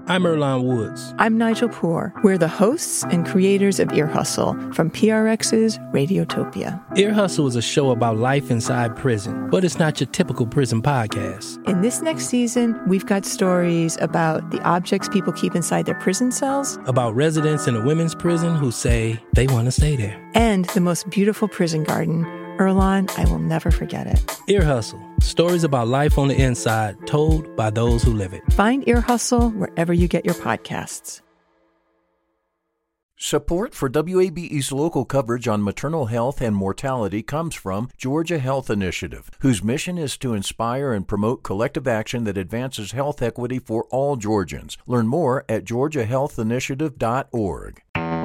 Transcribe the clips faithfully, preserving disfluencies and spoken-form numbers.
I'm Earlonne Woods. I'm Nigel Poor. We're the hosts and creators of Ear Hustle from P R X's Radiotopia. Ear Hustle is a show about life inside prison, but it's not your typical prison podcast. In this next season, we've got stories about the objects people keep inside their prison cells, about residents in a women's prison who say they want to stay there, and the most beautiful prison garden. Earlonne, I will never forget it. Ear Hustle. Stories about life on the inside, told by those who live it. Find Ear Hustle wherever you get your podcasts. Support for W A B E's local coverage on maternal health and mortality comes from Georgia Health Initiative, whose mission is to inspire and promote collective action that advances health equity for all Georgians. Learn more at georgia health initiative dot org.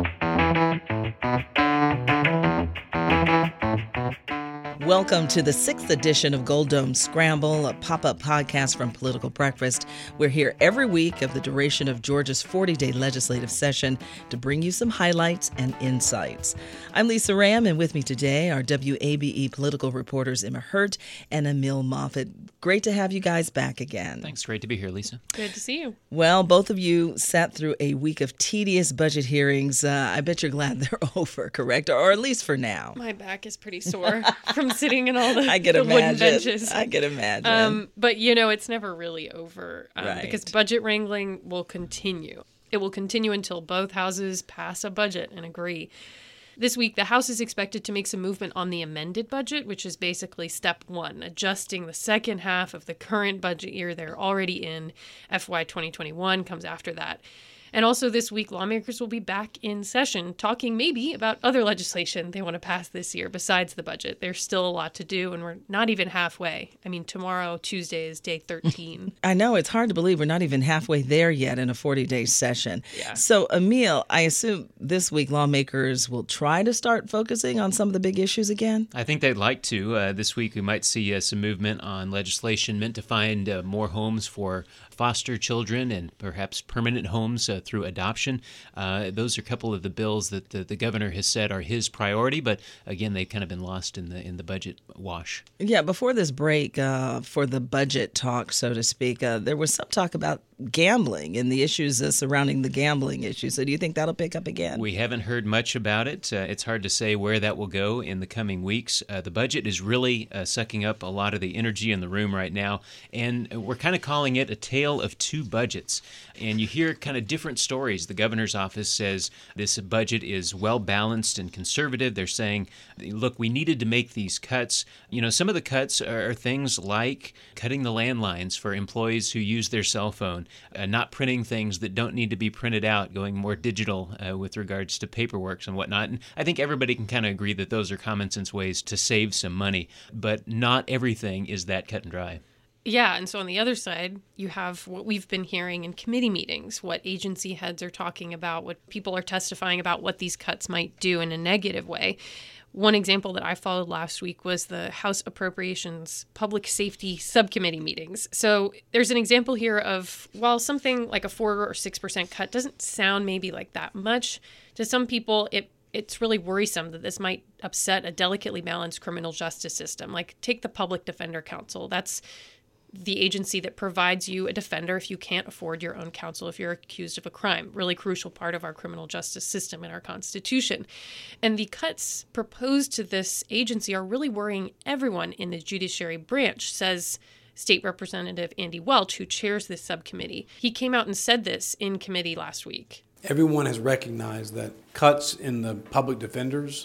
Welcome to the sixth edition of Gold Dome Scramble, a pop-up podcast from Political Breakfast. We're here every week of the duration of Georgia's forty-day legislative session to bring you some highlights and insights. I'm Lisa Ram, and with me today are W A B E political reporters Emma Hurt and Emil Moffitt. Great to have you guys back again. Thanks. Great to be here, Lisa. Good to see you. Well, both of you sat through a week of tedious budget hearings. Uh, I bet you're glad they're over, correct? Or at least for now. My back is pretty sore from sitting in all the, I can the imagine. wooden benches. I can imagine. Um, but, you know, it's never really over um, right. because budget wrangling will continue. It will continue until both houses pass a budget and agree. This week, the House is expected to make some movement on the amended budget, which is basically step one, adjusting the second half of the current budget year they're already in. F Y twenty twenty-one comes after that. And also this week, lawmakers will be back in session talking maybe about other legislation they want to pass this year besides the budget. There's still a lot to do, and we're not even halfway. I mean, tomorrow, Tuesday, is day thirteen. I know. It's hard to believe we're not even halfway there yet in a forty-day session. Yeah. So, Emil, I assume this week lawmakers will try to start focusing on some of the big issues again? I think they'd like to. Uh, this week we might see uh, some movement on legislation meant to find uh, more homes for foster children and perhaps permanent homes uh, through adoption. Uh, those are a couple of the bills that the, the governor has said are his priority, but again, they've kind of been lost in the in the budget wash. Yeah, before this break, uh, for the budget talk, so to speak, uh, there was some talk about gambling and the issues uh, surrounding the gambling issue. So do you think that'll pick up again? We haven't heard much about it. Uh, it's hard to say where that will go in the coming weeks. Uh, the budget is really uh, sucking up a lot of the energy in the room right now, and we're kind of calling it a tale of two budgets. And you hear kind of different stories. The governor's office says this budget is well-balanced and conservative. They're saying, look, we needed to make these cuts. You know, some of the cuts are things like cutting the landlines for employees who use their cell phone, Uh, not printing things that don't need to be printed out, going more digital uh, with regards to paperwork and whatnot. And I think everybody can kind of agree that those are common sense ways to save some money, but not everything is that cut and dry. Yeah, and so on the other side, you have what we've been hearing in committee meetings, what agency heads are talking about, what people are testifying about, what these cuts might do in a negative way. One example that I followed last week was the House Appropriations Public Safety Subcommittee meetings. So there's an example here of, while something like a four or six percent cut doesn't sound maybe like that much, to some people it it's really worrisome that this might upset a delicately balanced criminal justice system. Like, take the Public Defender Council. That's the agency that provides you a defender if you can't afford your own counsel if you're accused of a crime. Really crucial part of our criminal justice system and our Constitution. And the cuts proposed to this agency are really worrying everyone in the judiciary branch, says State Representative Andy Welch, who chairs this subcommittee. He came out and said this in committee last week. Everyone has recognized that cuts in the public defender's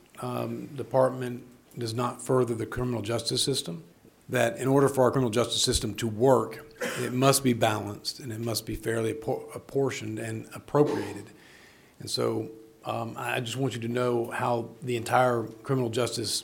um, department does not further the criminal justice system. That in order for our criminal justice system to work, it must be balanced and it must be fairly apportioned and appropriated. And so um, I just want you to know how the entire criminal justice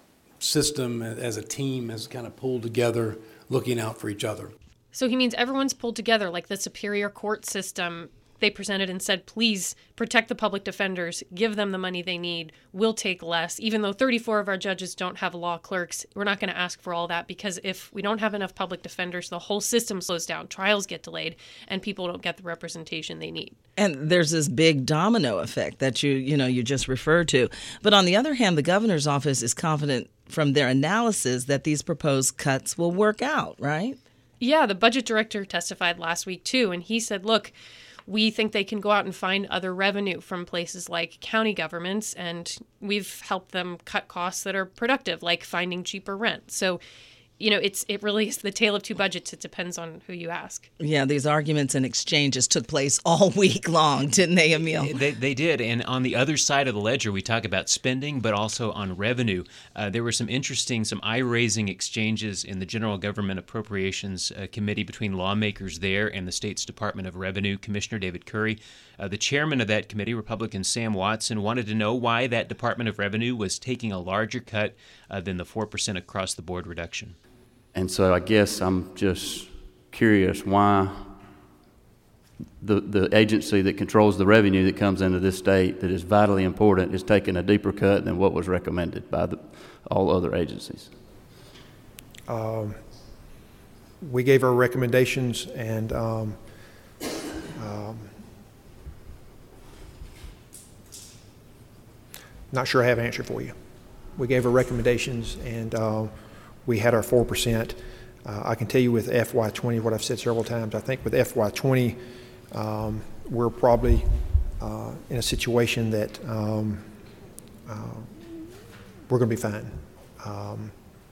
system as a team has kind of pulled together, looking out for each other. So he means everyone's pulled together, like the Superior Court system. They presented and said, please protect the public defenders, give them the money they need, we'll take less. Even though thirty-four of our judges don't have law clerks, we're not going to ask for all that, because if we don't have enough public defenders, the whole system slows down, trials get delayed, and people don't get the representation they need. And there's this big domino effect that you, you know, you just referred to. But on the other hand, the governor's office is confident from their analysis that these proposed cuts will work out, right? Yeah, the budget director testified last week too, and he said, look, we think they can go out and find other revenue from places like county governments, and we've helped them cut costs that are productive, like finding cheaper rent. So, you know, it's it really is the tale of two budgets. It depends on who you ask. Yeah, these arguments and exchanges took place all week long, didn't they, Emil? They, they did. And on the other side of the ledger, we talk about spending, but also on revenue. Uh, there were some interesting, some eye-raising exchanges in the General Government Appropriations uh, Committee between lawmakers there and the state's Department of Revenue, Commissioner David Curry. Uh, the chairman of that committee, Republican Sam Watson, wanted to know why that Department of Revenue was taking a larger cut uh, than the four percent across-the-board reduction. And so I guess I'm just curious why the the agency that controls the revenue that comes into this state that is vitally important is taking a deeper cut than what was recommended by the, all other agencies. Um, we gave our recommendations, and um, um, not sure I have an answer for you. We gave our recommendations, and uh, we had our four percent. Uh, I can tell you with F Y twenty, what I've said several times, I think with F Y twenty, um, we're probably uh, in a situation that um, uh, we're going to be fine. Um,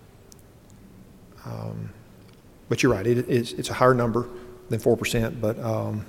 um, but you're right, it, it's, it's a higher number than four percent, but... Um,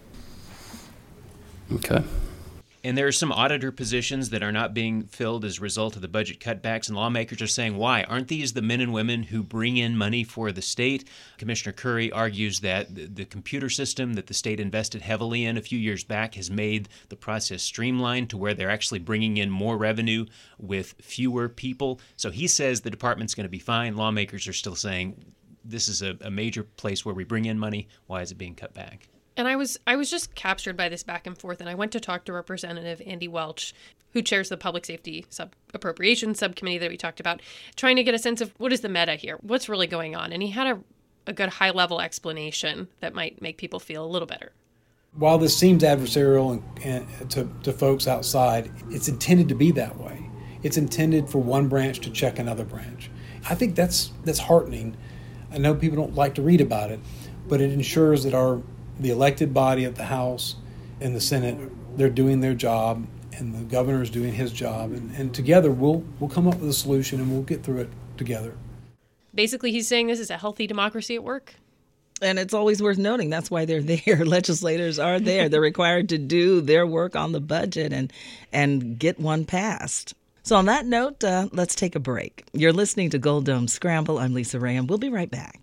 okay. And there are some auditor positions that are not being filled as a result of the budget cutbacks, and lawmakers are saying, why? Aren't these the men and women who bring in money for the state? Commissioner Curry argues that the, the computer system that the state invested heavily in a few years back has made the process streamlined to where they're actually bringing in more revenue with fewer people. So he says the department's going to be fine. Lawmakers are still saying this is a, a major place where we bring in money. Why is it being cut back? And I was I was just captured by this back and forth, and I went to talk to Representative Andy Welch, who chairs the Public Safety Sub Appropriations Subcommittee that we talked about, trying to get a sense of what is the meta here, what's really going on. And he had a, a good high-level explanation that might make people feel a little better. While this seems adversarial and, and to, to folks outside, it's intended to be that way. It's intended for one branch to check another branch. I think that's that's heartening. I know people don't like to read about it, but it ensures that our the elected body of the House and the Senate, they're doing their job, and the governor is doing his job, and, and together we'll we'll come up with a solution and we'll get through it together. Basically, he's saying this is a healthy democracy at work. And it's always worth noting that's why they're there. Legislators are there. They're required to do their work on the budget and and get one passed. So on that note, uh, let's take a break. You're listening to Gold Dome Scramble. I'm Lisa Ray, and we'll be right back.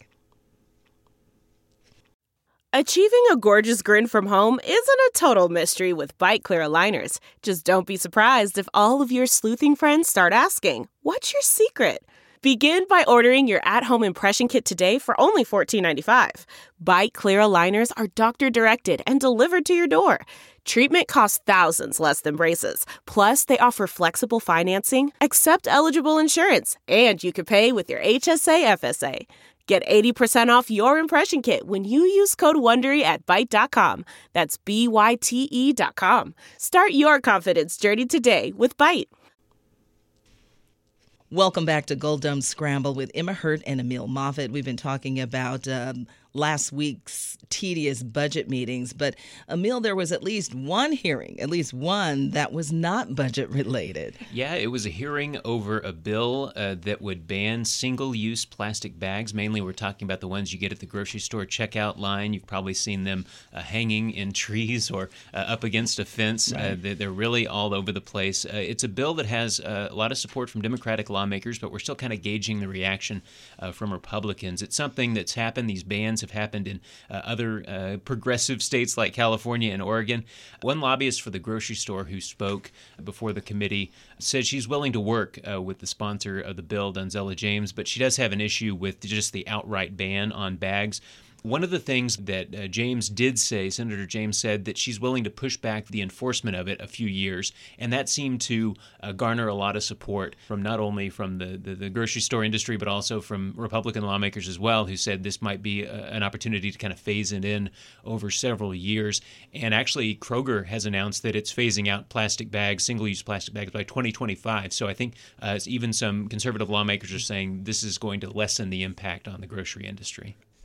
Achieving a gorgeous grin from home isn't a total mystery with Byte Clear aligners. Just don't be surprised if all of your sleuthing friends start asking, what's your secret? Begin by ordering your at-home impression kit today for only fourteen ninety-five. Byte Clear aligners are doctor-directed and delivered to your door. Treatment costs thousands less than braces. Plus, they offer flexible financing, accept eligible insurance, and you can pay with your H S A F S A. Get eighty percent off your impression kit when you use code WONDERY at byte dot com. That's B Y T E dot com. Start your confidence journey today with Byte. Welcome back to Gold Dome Scramble with Emma Hurt and Emil Moffitt. We've been talking about um, last week's tedious budget meetings. But, Emil, there was at least one hearing, at least one that was not budget related. Yeah, it was a hearing over a bill uh, that would ban single-use plastic bags. Mainly we're talking about the ones you get at the grocery store checkout line. You've probably seen them uh, hanging in trees or uh, up against a fence. Right. Uh, they're, they're really all over the place. Uh, it's a bill that has uh, a lot of support from Democratic lawmakers, but we're still kind of gauging the reaction uh, from Republicans. It's something that's happened. These bans have happened in uh, other uh, progressive states like California and Oregon. One lobbyist for the grocery store who spoke before the committee said she's willing to work uh, with the sponsor of the bill, Donzella James, but she does have an issue with just the outright ban on bags. One of the things that uh, James did say, Senator James said that she's willing to push back the enforcement of it a few years, and that seemed to uh, garner a lot of support from not only from the, the, the grocery store industry, but also from Republican lawmakers as well, who said this might be a, an opportunity to kind of phase it in over several years. And actually, Kroger has announced that it's phasing out plastic bags, single-use plastic bags, by twenty twenty-five. So I think uh, even some conservative lawmakers are saying this is going to lessen the impact on the grocery industry.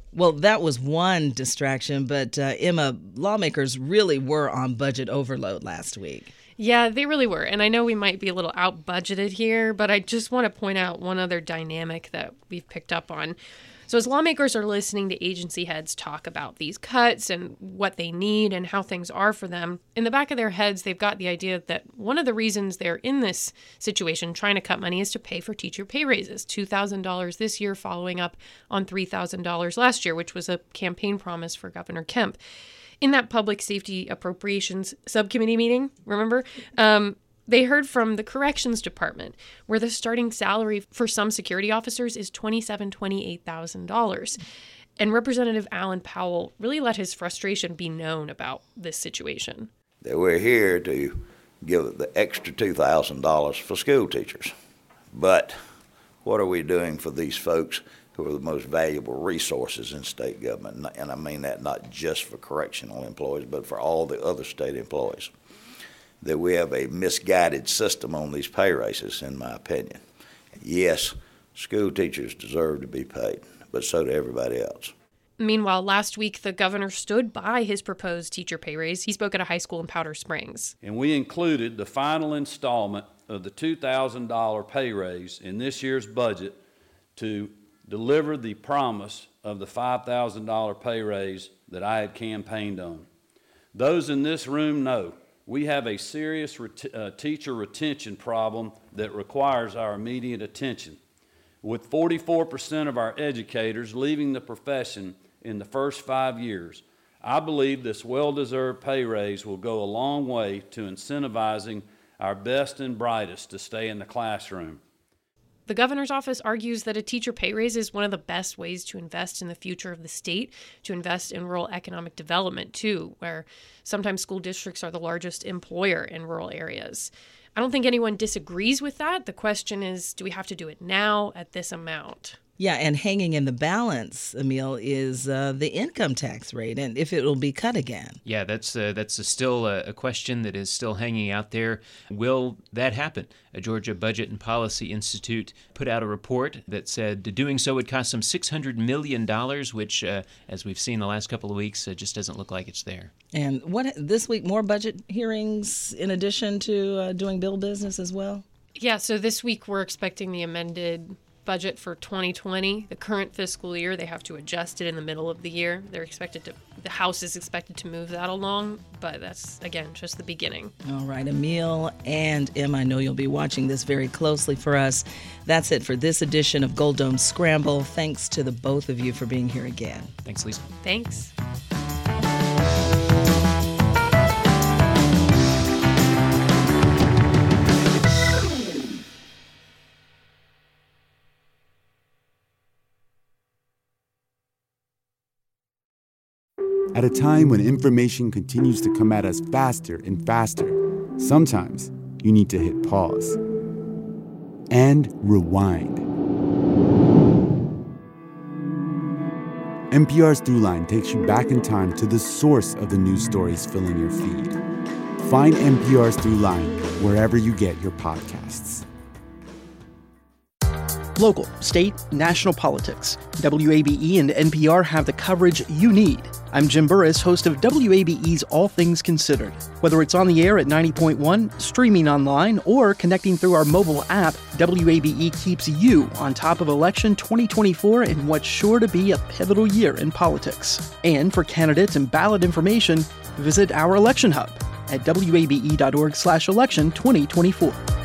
Well, that was one distraction, but uh, Emma, lawmakers really were on budget overload last week. Yeah, they really were. And I know we might be a little out budgeted here, but I just want to point out one other dynamic that we've picked up on. So as lawmakers are listening to agency heads talk about these cuts and what they need and how things are for them, in the back of their heads, they've got the idea that one of the reasons they're in this situation trying to cut money is to pay for teacher pay raises, two thousand dollars this year following up on three thousand dollars last year, which was a campaign promise for Governor Kemp. In that Public Safety Appropriations Subcommittee meeting, remember, um, they heard from the Corrections Department, where the starting salary for some security officers is twenty-seven thousand dollars, twenty-eight thousand dollars. And Representative Alan Powell really let his frustration be known about this situation. That we're here to give the extra two thousand dollars for school teachers. But what are we doing for these folks who are the most valuable resources in state government? And I mean that not just for correctional employees, but for all the other state employees. That we have a misguided system on these pay raises, in my opinion. Yes, school teachers deserve to be paid, but so do everybody else. Meanwhile, last week, the governor stood by his proposed teacher pay raise. He spoke at a high school in Powder Springs. And we included the final installment of the two thousand dollars pay raise in this year's budget to deliver the promise of the five thousand dollars pay raise that I had campaigned on. Those in this room know we have a serious ret- uh, teacher retention problem that requires our immediate attention. With forty-four percent of our educators leaving the profession in the first five years, I believe this well-deserved pay raise will go a long way to incentivizing our best and brightest to stay in the classroom. The governor's office argues that a teacher pay raise is one of the best ways to invest in the future of the state, to invest in rural economic development, too, where sometimes school districts are the largest employer in rural areas. I don't think anyone disagrees with that. The question is, do we have to do it now at this amount? Yeah, and hanging in the balance, Emil, is uh, the income tax rate and if it will be cut again. Yeah, that's uh, that's a still a, a question that is still hanging out there. Will that happen? A Georgia Budget and Policy Institute put out a report that said doing so would cost them six hundred million dollars, which, uh, as we've seen the last couple of weeks, uh, just doesn't look like it's there. And what this week, more budget hearings in addition to uh, doing bill business as well? Yeah, so this week we're expecting the amended budget for twenty twenty, the current fiscal year. They have to adjust it in the middle of the year. They're expected to, the House is expected to move that along, but that's, again, just the beginning. All right, Emil and Em, I know you'll be watching this very closely for us. That's it for this edition of Gold Dome Scramble. Thanks to the both of you for being here again. Thanks, Lisa. Thanks. At a time when information continues to come at us faster and faster, sometimes you need to hit pause and rewind. N P R's Throughline takes you back in time to the source of the news stories filling your feed. Find N P R's Throughline wherever you get your podcasts. Local, state, national politics. W A B E and N P R have the coverage you need. I'm Jim Burris, host of W A B E's All Things Considered. Whether it's on the air at ninety point one, streaming online, or connecting through our mobile app, W A B E keeps you on top of election twenty twenty-four in what's sure to be a pivotal year in politics. And for candidates and ballot information, visit our election hub at W A B E dot org slash election twenty twenty-four.